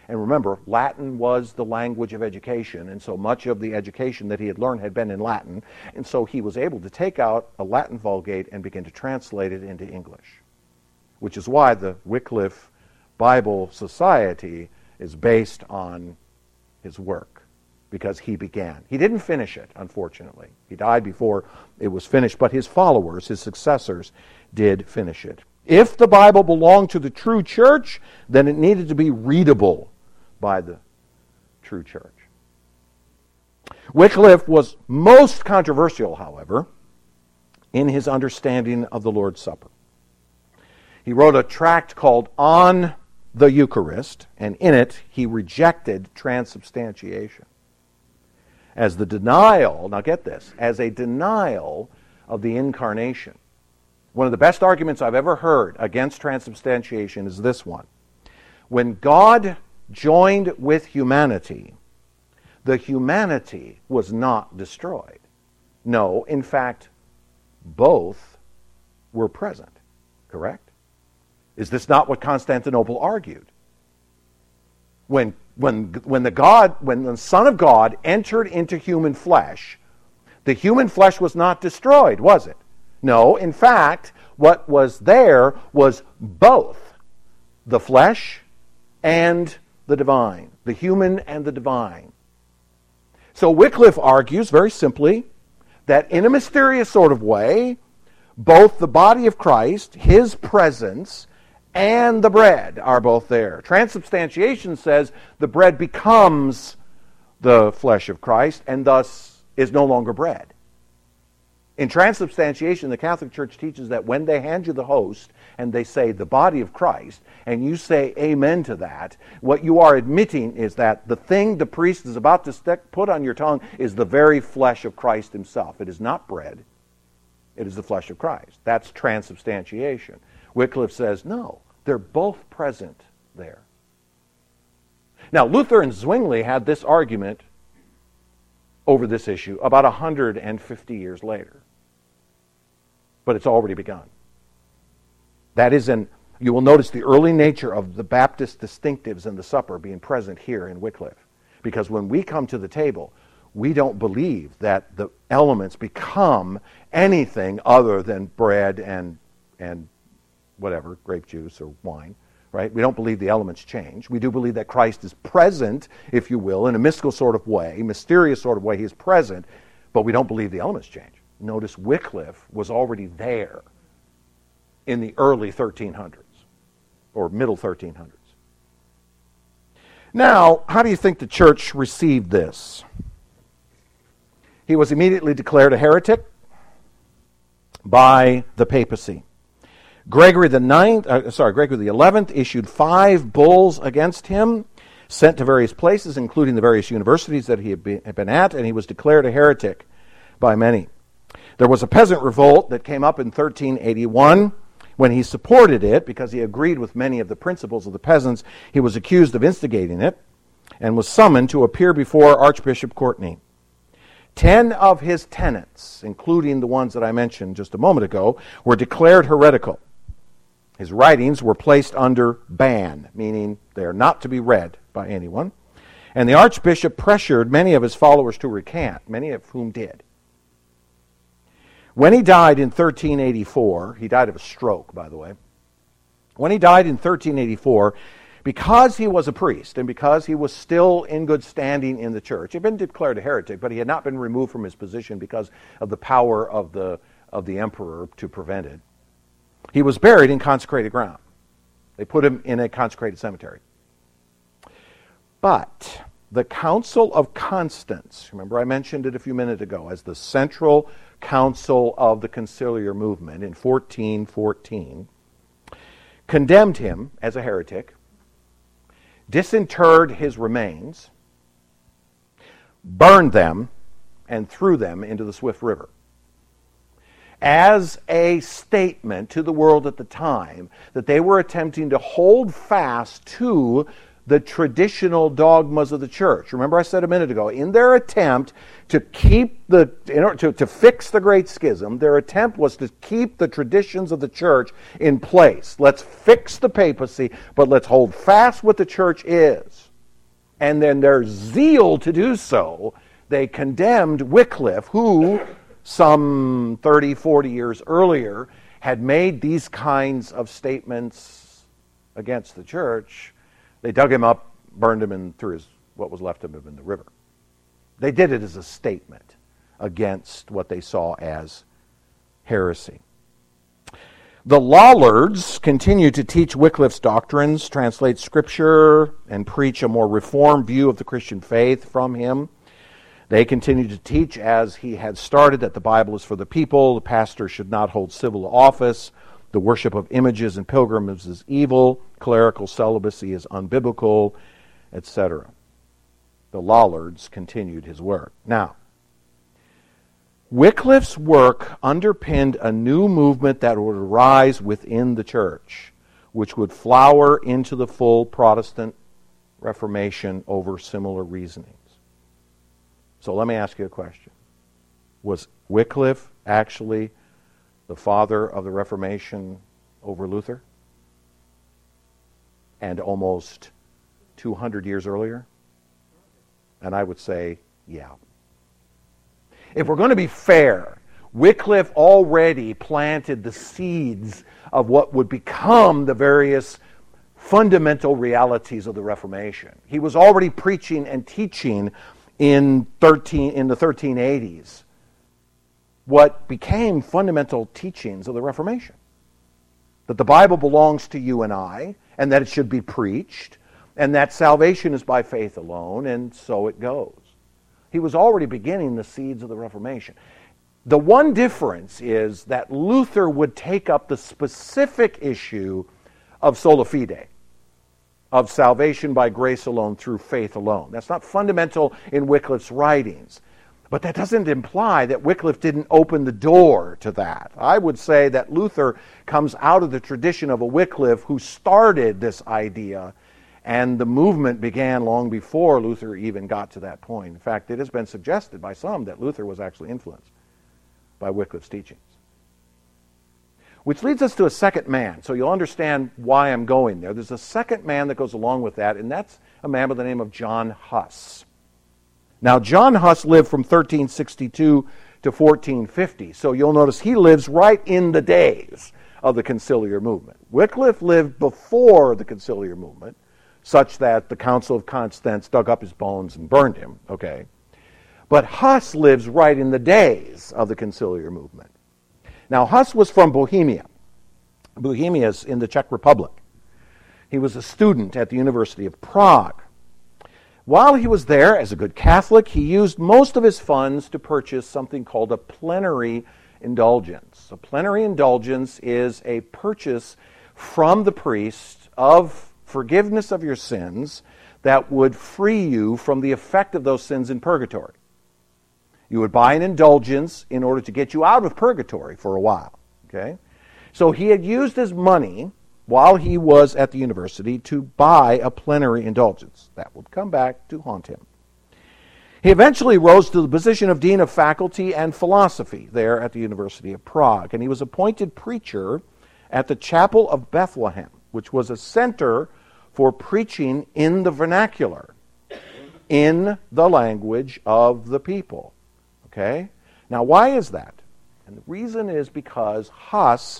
And remember, Latin was the language of education, and so much of the education that he had learned had been in Latin, and so he was able to take out a Latin Vulgate and begin to translate it into English, which is why the Wycliffe Bible Society is based on his work, because he began. He didn't finish it, unfortunately. He died before it was finished, but his followers, his successors, did finish it. If the Bible belonged to the true church, then it needed to be readable by the true church. Wycliffe was most controversial, however, in his understanding of the Lord's Supper. He wrote a tract called On the Eucharist, and in it he rejected transubstantiation as the denial, now get this, as a denial of the incarnation. One of the best arguments I've ever heard against transubstantiation is this one. When God joined with humanity, the humanity was not destroyed. No, in fact, both were present. Correct? Is this not what Constantinople argued? When, when, when the God, when the Son of God entered into human flesh, the human flesh was not destroyed, was it? No, in fact, what was there was both the flesh and the divine, the human and the divine. So Wycliffe argues very simply that in a mysterious sort of way, both the body of Christ, his presence, and the bread are both there. Transubstantiation says the bread becomes the flesh of Christ and thus is no longer bread. In transubstantiation, the Catholic Church teaches that when they hand you the host and they say the body of Christ, and you say amen to that, what you are admitting is that the thing the priest is about to stick, put on your tongue is the very flesh of Christ himself. It is not bread. It is the flesh of Christ. That's transubstantiation. Wycliffe says, no, they're both present there. Now, Luther and Zwingli had this argument over this issue about one hundred fifty years later. But it's already begun. That is in, you will notice the early nature of the Baptist distinctives in the supper being present here in Wycliffe. Because when we come to the table, we don't believe that the elements become anything other than bread and, and whatever, grape juice or wine. Right? We don't believe the elements change. We do believe that Christ is present, if you will, in a mystical sort of way, mysterious sort of way. He is present, but we don't believe the elements change. Notice Wycliffe was already there in the early thirteen hundreds, or middle thirteen hundreds. Now, how do you think the church received this? He was immediately declared a heretic by the papacy. Gregory the ninth, uh, sorry, Gregory the eleventh issued five bulls against him, sent to various places, including the various universities that he had been at, and he was declared a heretic by many. There was a peasant revolt that came up in thirteen eighty-one. When he supported it, because he agreed with many of the principles of the peasants, he was accused of instigating it and was summoned to appear before Archbishop Courtney. Ten of his tenets, including the ones that I mentioned just a moment ago, were declared heretical. His writings were placed under ban, meaning they are not to be read by anyone. And the archbishop pressured many of his followers to recant, many of whom did. When he died in thirteen eighty-four, he died of a stroke, by the way. When he died in thirteen eighty-four, because he was a priest and because he was still in good standing in the church, he had been declared a heretic, but he had not been removed from his position because of the power of the, of the emperor to prevent it. He was buried in consecrated ground. They put him in a consecrated cemetery. But the Council of Constance, remember I mentioned it a few minutes ago, as the central council of the conciliar movement in fourteen fourteen, condemned him as a heretic, disinterred his remains, burned them, and threw them into the swift river, as a statement to the world at the time that they were attempting to hold fast to the traditional dogmas of the church. Remember I said a minute ago, in their attempt to keep the, in order to, to fix the Great Schism, their attempt was to keep the traditions of the church in place. Let's fix the papacy, but let's hold fast what the church is. And then their zeal to do so, they condemned Wycliffe, who some thirty, forty years earlier had made these kinds of statements against the church. They dug him up, burned him, and threw his, what was left of him in the river. They did it as a statement against what they saw as heresy. The Lollards continued to teach Wycliffe's doctrines, translate Scripture, and preach a more reformed view of the Christian faith from him. They continued to teach, as he had started, that the Bible is for the people, the pastor should not hold civil office, the worship of images and pilgrims is evil, clerical celibacy is unbiblical, et cetera. The Lollards continued his work. Now, Wycliffe's work underpinned a new movement that would arise within the church, which would flower into the full Protestant Reformation over similar reasonings. So let me ask you a question. Was Wycliffe actually the father of the Reformation over Luther? And almost two hundred years earlier? And I would say, yeah. If we're going to be fair, Wycliffe already planted the seeds of what would become the various fundamental realities of the Reformation. He was already preaching and teaching in thirteen in the thirteen eighties what became fundamental teachings of the Reformation. That the Bible belongs to you and I, and that it should be preached, and that salvation is by faith alone, and so it goes. He was already beginning the seeds of the Reformation. The one difference is that Luther would take up the specific issue of sola fide, of salvation by grace alone through faith alone. That's not fundamental in Wycliffe's writings. But that doesn't imply that Wycliffe didn't open the door to that. I would say that Luther comes out of the tradition of a Wycliffe who started this idea, and the movement began long before Luther even got to that point. In fact, it has been suggested by some that Luther was actually influenced by Wycliffe's teachings. Which leads us to a second man, so you'll understand why I'm going there. There's a second man that goes along with that, and that's a man by the name of John Huss. Now, John Huss lived from thirteen sixty-two to fourteen fifty, so you'll notice he lives right in the days of the conciliar movement. Wycliffe lived before the conciliar movement, such that the Council of Constance dug up his bones and burned him, okay? But Huss lives right in the days of the conciliar movement. Now, Huss was from Bohemia. Bohemia is in the Czech Republic. He was a student at the University of Prague. While he was there, as a good Catholic, he used most of his funds to purchase something called a plenary indulgence. A plenary indulgence is a purchase from the priest of forgiveness of your sins that would free you from the effect of those sins in purgatory. You would buy an indulgence in order to get you out of purgatory for a while. Okay? So he had used his money while he was at the university to buy a plenary indulgence. That would come back to haunt him. He eventually rose to the position of Dean of Faculty and Philosophy there at the University of Prague, and he was appointed preacher at the Chapel of Bethlehem, which was a center for preaching in the vernacular, in the language of the people. Okay? Now, why is that? And the reason is because Huss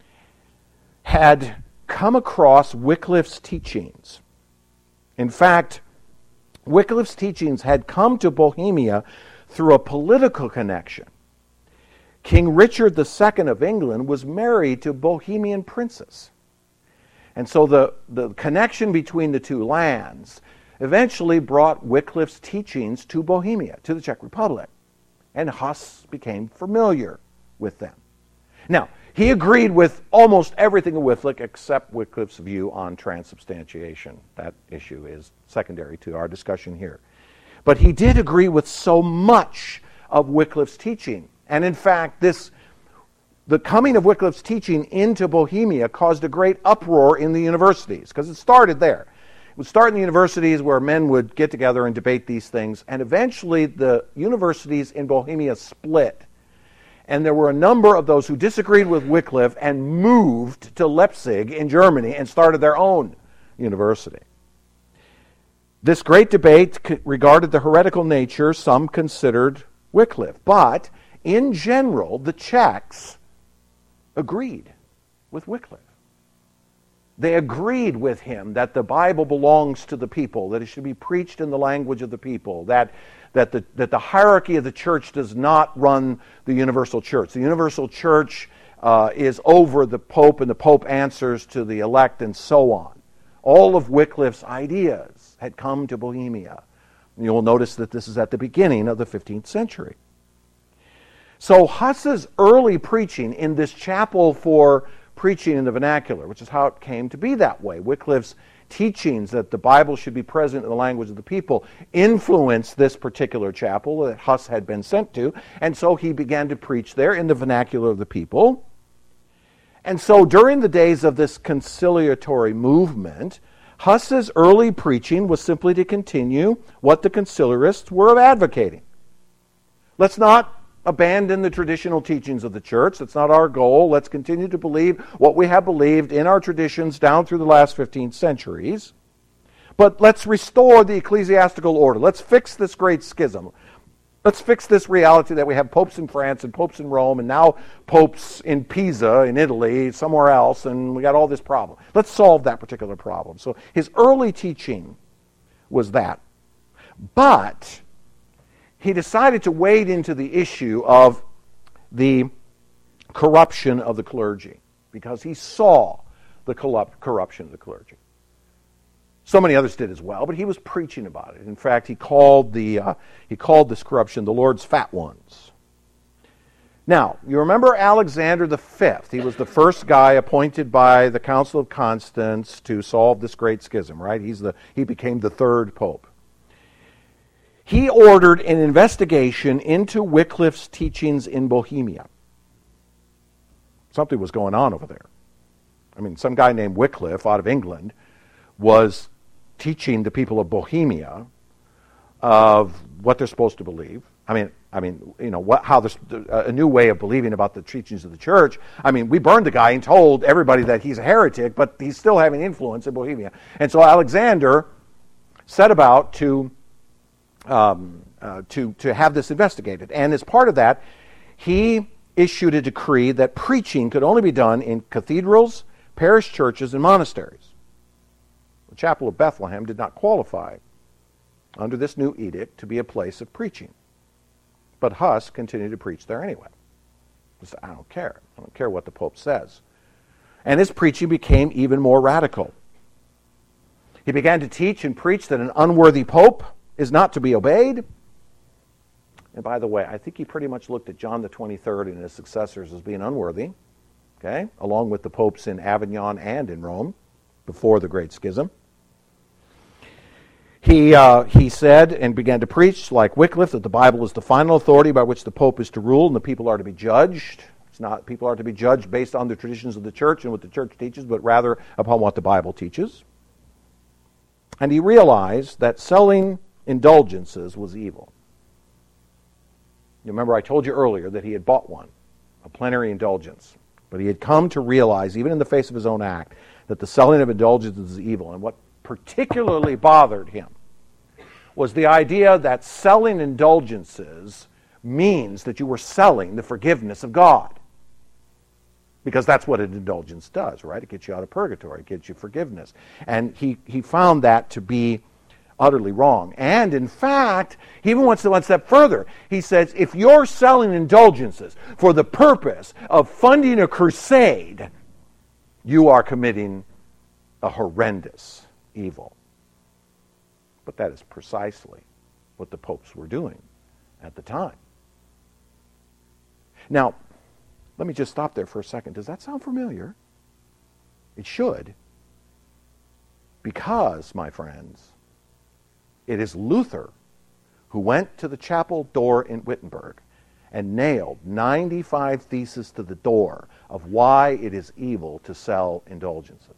had come across Wycliffe's teachings. In fact, Wycliffe's teachings had come to Bohemia through a political connection. King Richard the Second of England was married to a Bohemian princess. And so the, the connection between the two lands eventually brought Wycliffe's teachings to Bohemia, to the Czech Republic. And Huss became familiar with them. Now, he agreed with almost everything of Wycliffe except Wycliffe's view on transubstantiation. That issue is secondary to our discussion here. But he did agree with so much of Wycliffe's teaching. And in fact, this the coming of Wycliffe's teaching into Bohemia caused a great uproar in the universities, because it started there. It would start in the universities where men would get together and debate these things, and eventually the universities in Bohemia split. And there were a number of those who disagreed with Wycliffe and moved to Leipzig in Germany and started their own university. This great debate regarded the heretical nature some considered Wycliffe, but in general, the Czechs agreed with Wycliffe. They agreed with him that the Bible belongs to the people, that it should be preached in the language of the people, that, that, the, that the hierarchy of the church does not run the universal church. The universal church uh, is over the Pope, and the Pope answers to the elect, and so on. All of Wycliffe's ideas had come to Bohemia. You'll notice that this is at the beginning of the fifteenth century. So Huss's early preaching in this chapel for preaching in the vernacular, which is how it came to be that way, Wycliffe's teachings that the Bible should be present in the language of the people, influenced this particular chapel that Huss had been sent to, and so he began to preach there in the vernacular of the people. And so during the days of this conciliatory movement, Huss's early preaching was simply to continue what the conciliarists were advocating. Let's not abandon the traditional teachings of the church. That's not our goal. Let's continue to believe what we have believed in our traditions down through the last fifteen centuries. But let's restore the ecclesiastical order. Let's fix this great schism. Let's fix this reality that we have popes in France and popes in Rome and now popes in Pisa in Italy, somewhere else, and we got all this problem. Let's solve that particular problem. So his early teaching was that. But he decided to wade into the issue of the corruption of the clergy because he saw the corruption of the clergy. So many others did as well, but he was preaching about it. In fact, he called the uh, he called this corruption the Lord's fat ones. Now, you remember Alexander the Fifth. He was the first guy appointed by the Council of Constance to solve this great schism, right? He's the he became the third pope. He ordered an investigation into Wycliffe's teachings in Bohemia. Something was going on over there. I mean, some guy named Wycliffe out of England was teaching the people of Bohemia of what they're supposed to believe. I mean, I mean, you know, what, how this a new way of believing about the teachings of the church. I mean, we burned the guy and told everybody that he's a heretic, but he's still having influence in Bohemia. And so Alexander set about to um, uh, to to have this investigated. And as part of that, he issued a decree that preaching could only be done in cathedrals, parish churches, and monasteries. The Chapel of Bethlehem did not qualify under this new edict to be a place of preaching. But Huss continued to preach there anyway. He said, I don't care. I don't care what the Pope says. And his preaching became even more radical. He began to teach and preach that an unworthy Pope is not to be obeyed. And by the way, I think he pretty much looked at John the twenty-third and his successors as being unworthy, okay, along with the popes in Avignon and in Rome before the Great Schism. He uh, he said and began to preach, like Wycliffe, that the Bible is the final authority by which the Pope is to rule and the people are to be judged. It's not people are to be judged based on the traditions of the church and what the church teaches, but rather upon what the Bible teaches. And he realized that selling indulgences was evil. You remember I told you earlier that he had bought one, a plenary indulgence. But he had come to realize, even in the face of his own act, that the selling of indulgences is evil. And what particularly bothered him was the idea that selling indulgences means that you were selling the forgiveness of God. Because that's what an indulgence does, right? It gets you out of purgatory. It gets you forgiveness. And he, he found that to be utterly wrong. And in fact, he even went one step further. He says, if you're selling indulgences for the purpose of funding a crusade, you are committing a horrendous evil. But that is precisely what the popes were doing at the time. Now, let me just stop there for a second. Does that sound familiar? It should. Because, my friends, it is Luther who went to the chapel door in Wittenberg and nailed ninety-five theses to the door of why it is evil to sell indulgences.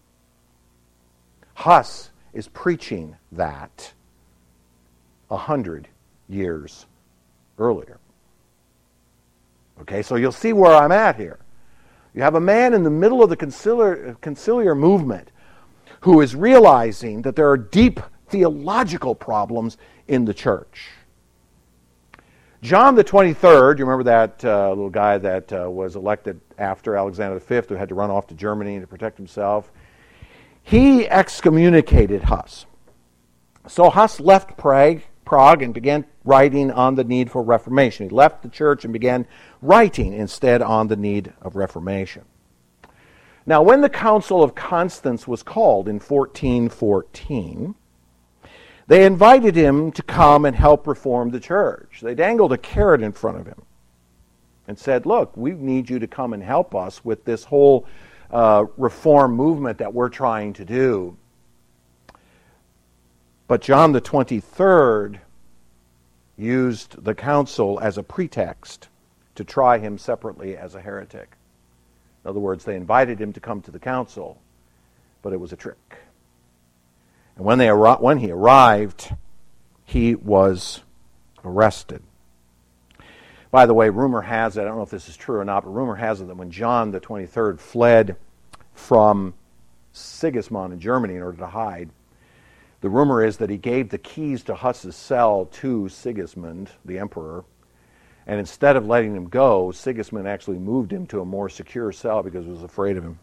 Huss is preaching that a hundred years earlier. Okay, so you'll see where I'm at here. You have a man in the middle of the conciliar, conciliar movement who is realizing that there are deep theological problems in the church. John the twenty-third, you remember that uh, little guy that uh, was elected after Alexander the fifth, who had to run off to Germany to protect himself? He excommunicated Huss. So Huss left Prague, Prague and began writing on the need for reformation. He left the church and began writing instead on the need of reformation. Now, when the Council of Constance was called in fourteen fourteen, they invited him to come and help reform the church. They dangled a carrot in front of him and said, look, we need you to come and help us with this whole uh, reform movement that we're trying to do. But John the twenty-third used the council as a pretext to try him separately as a heretic. In other words, they invited him to come to the council, but it was a trick. And when, they ar- when he arrived, he was arrested. By the way, rumor has it, I don't know if this is true or not, but rumor has it that when John the twenty-third fled from Sigismund in Germany in order to hide, the rumor is that he gave the keys to Huss's cell to Sigismund, the emperor, and instead of letting him go, Sigismund actually moved him to a more secure cell because he was afraid of him.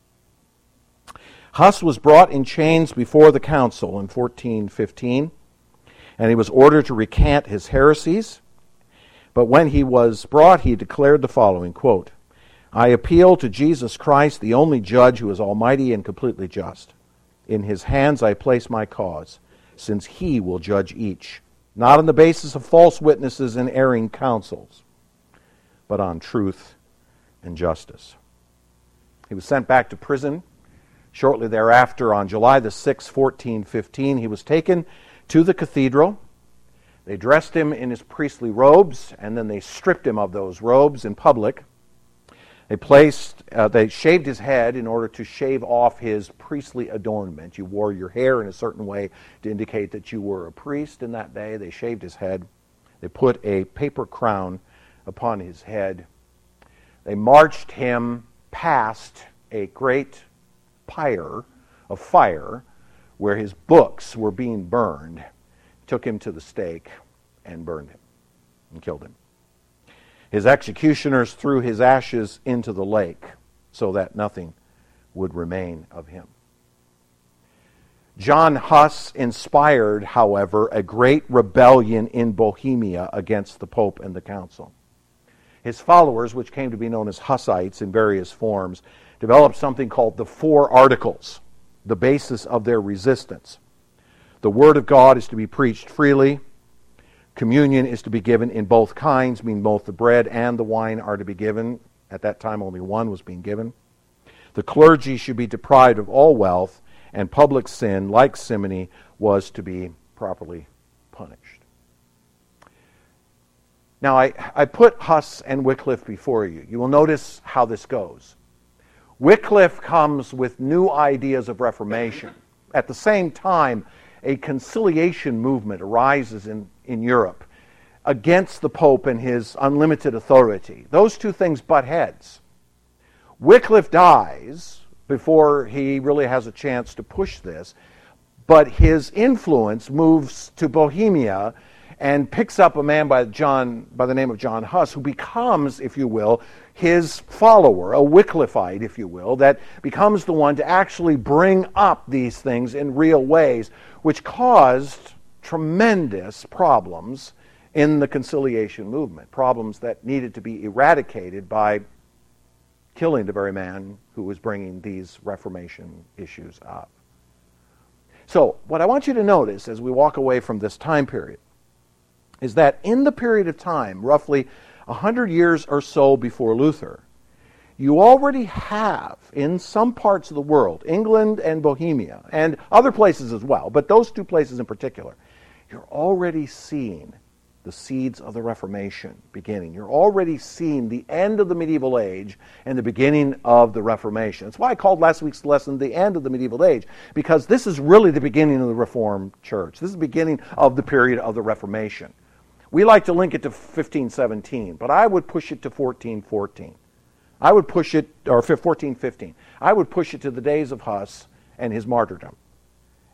Huss was brought in chains before the council in fourteen fifteen, and he was ordered to recant his heresies. But when he was brought, he declared the following, quote, I appeal to Jesus Christ, the only judge who is almighty and completely just. In his hands I place my cause, since he will judge each, not on the basis of false witnesses and erring counsels, but on truth and justice. He was sent back to prison. Shortly thereafter, on July the sixth, fourteen fifteen, he was taken to the cathedral. They dressed him in his priestly robes, and then they stripped him of those robes in public. They placed, uh, they shaved his head in order to shave off his priestly adornment. You wore your hair in a certain way to indicate that you were a priest in that day. They shaved his head. They put a paper crown upon his head. They marched him past a great pyre of fire where his books were being burned, took him to the stake and burned him and killed him. His executioners threw his ashes into the lake so that nothing would remain of him. John Huss inspired, however, a great rebellion in Bohemia against the Pope and the Council. His followers, which came to be known as Hussites in various forms, developed something called the Four Articles, the basis of their resistance. The Word of God is to be preached freely. Communion is to be given in both kinds, meaning both the bread and the wine are to be given. At that time, only one was being given. The clergy should be deprived of all wealth, and public sin, like simony, was to be properly punished. Now, I, I put Huss and Wycliffe before you. You will notice how this goes. Wycliffe comes with new ideas of reformation. At the same time, a conciliation movement arises in, in Europe against the Pope and his unlimited authority. Those two things butt heads. Wycliffe dies before he really has a chance to push this, but his influence moves to Bohemia and picks up a man by John by the name of John Huss, who becomes, if you will, his follower, a Wycliffite, if you will, that becomes the one to actually bring up these things in real ways, which caused tremendous problems in the conciliation movement, problems that needed to be eradicated by killing the very man who was bringing these Reformation issues up. So, what I want you to notice as we walk away from this time period is that in the period of time, roughly a hundred years or so before Luther, you already have, in some parts of the world, England and Bohemia, and other places as well, but those two places in particular, you're already seeing the seeds of the Reformation beginning. You're already seeing the end of the medieval age and the beginning of the Reformation. That's why I called last week's lesson the end of the medieval age, because this is really the beginning of the Reformed Church. This is the beginning of the period of the Reformation. We like to link it to fifteen seventeen, but I would push it to fourteen fourteen. I would push it, or fourteen fifteen. I would push it to the days of Huss and his martyrdom.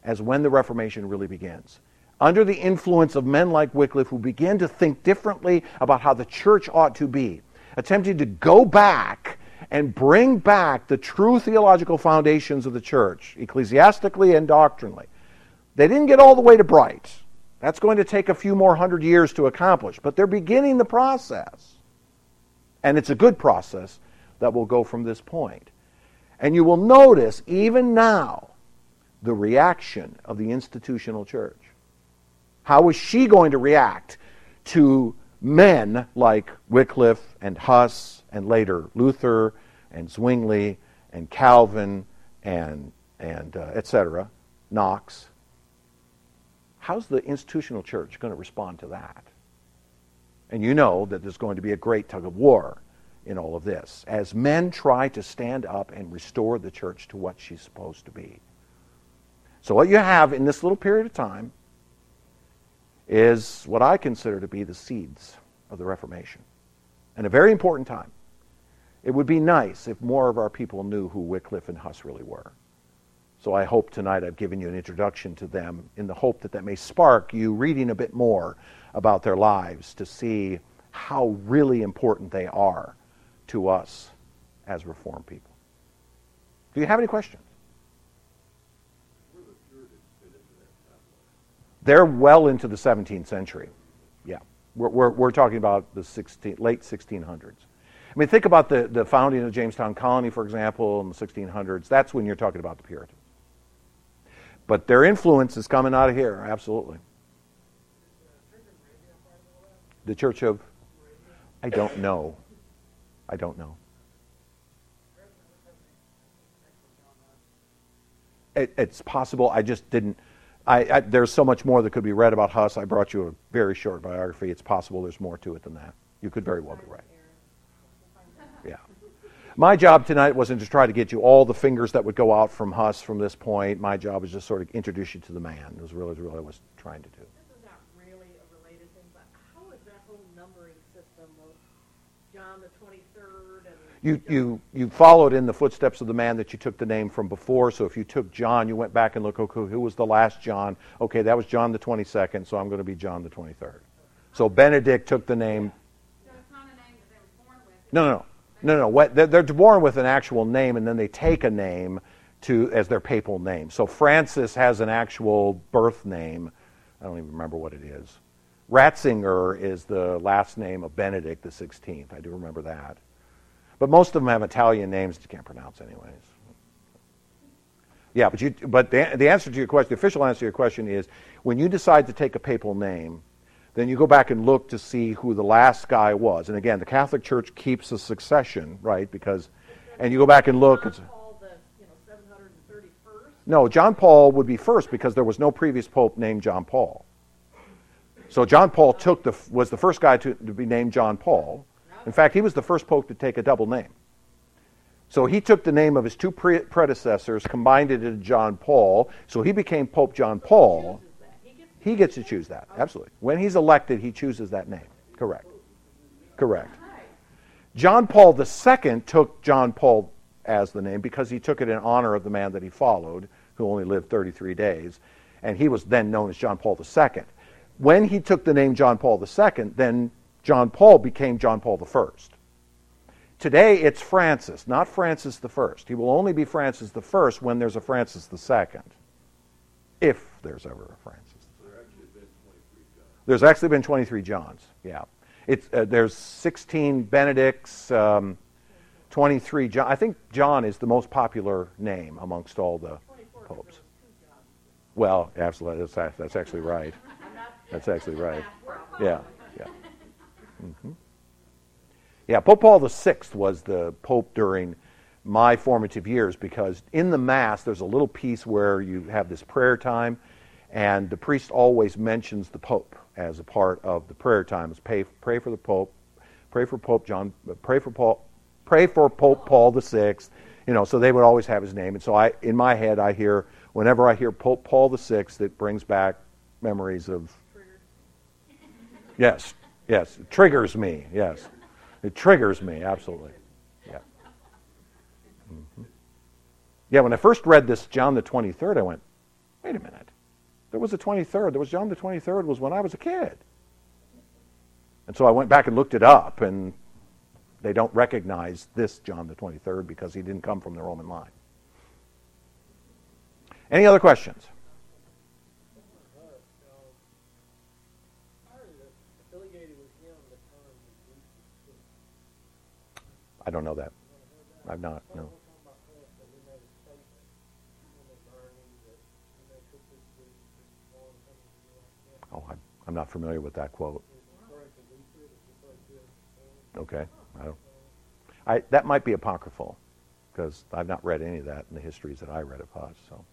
as when the Reformation really begins. Under the influence of men like Wycliffe, who began to think differently about how the church ought to be, attempting to go back and bring back the true theological foundations of the church, ecclesiastically and doctrinally. They didn't get all the way to Bright. That's going to take a few more hundred years to accomplish, but they're beginning the process. And it's a good process that will go from this point. And you will notice, even now, the reaction of the institutional church. How is she going to react to men like Wycliffe and Huss and later Luther and Zwingli and Calvin and, and uh, et cetera, Knox? How's the institutional church going to respond to that? And you know that there's going to be a great tug of war in all of this as men try to stand up and restore the church to what she's supposed to be. So what you have in this little period of time is what I consider to be the seeds of the Reformation. And a very important time. It would be nice if more of our people knew who Wycliffe and Huss really were. So I hope tonight I've given you an introduction to them in the hope that that may spark you reading a bit more about their lives to see how really important they are to us as Reformed people. Do you have any questions? They're well into the seventeenth century. Yeah. We're, we're, we're talking about the sixteen, late sixteen hundreds. I mean, think about the, the founding of Jamestown Colony, for example, in the sixteen hundreds. That's when you're talking about the Puritans. But their influence is coming out of here, absolutely. The Church of... I don't know. I don't know. It, it's possible. I just didn't... I, I, there's so much more that could be read about Huss. I brought you a very short biography. It's possible there's more to it than that. You could very well be right. Yeah. My job tonight wasn't to try to get you all the fingers that would go out from Huss from this point. My job was just sort of introduce you to the man. It was really, really what I was trying to do. This is not really a related thing, but how is that whole numbering system of John the twenty-third? And You, you, you followed in the footsteps of the man that you took the name from before. So if you took John, you went back and looked, okay, who was the last John? Okay, that was John the twenty-second, so I'm going to be John the twenty-third. So Benedict took the name. So it's not a name that they were born with. No, no, no. No, no, what, they're, they're born with an actual name, and then they take a name to as their papal name. So Francis has an actual birth name. I don't even remember what it is. Ratzinger is the last name of Benedict the sixteenth. I do remember that. But most of them have Italian names that you can't pronounce anyways. Yeah, but you, but the, the answer to your question, the official answer to your question is, when you decide to take a papal name, then you go back and look to see who the last guy was. And again, the Catholic Church keeps a succession, right? Because, and you go back and look. John Paul the, you know, seven hundred thirty-first? No, John Paul would be first because there was no previous pope named John Paul. So John Paul took the was the first guy to, to be named John Paul. In fact, he was the first pope to take a double name. So he took the name of his two pre- predecessors, combined it into John Paul. So he became Pope John Paul. He gets to choose that, absolutely. When he's elected, he chooses that name. Correct. Correct. John Paul the Second took John Paul as the name because he took it in honor of the man that he followed, who only lived thirty-three days. And he was then known as John Paul the Second. When he took the name John Paul the Second, then John Paul became John Paul the First. Today, it's Francis, not Francis the First. He will only be Francis the First when there's a Francis the Second, if there's ever a Francis. There's actually been twenty-three Johns, yeah. It's, uh, there's sixteen Benedicts, um, twenty-three John. I think John is the most popular name amongst all the popes. Well, absolutely, that's, that's actually right. That's actually right. Yeah, yeah. Mm-hmm. Yeah, Pope Paul the Sixth was the pope during my formative years because in the Mass there's a little piece where you have this prayer time, and the priest always mentions the Pope as a part of the prayer time. It's pray, pray for the Pope, pray for Pope John, pray for Paul, pray for Pope Paul the Sixth. You know, so they would always have his name. And so I, in my head, I hear whenever I hear Pope Paul the Sixth, it brings back memories of. Yes, yes, it triggers me. Yes, it triggers me absolutely. Yeah. Mm-hmm. Yeah. When I first read this John the twenty-third, I went, Wait a minute. There was a twenty-third. There was John the twenty-third was when I was a kid. And so I went back and looked it up, and they don't recognize this John the twenty-third because he didn't come from the Roman line. Any other questions? I don't know that. I've not, no. Oh, I'm, I'm not familiar with that quote. Okay. I don't, I, that might be apocryphal, because I've not read any of that in the histories that I read of Hus. So.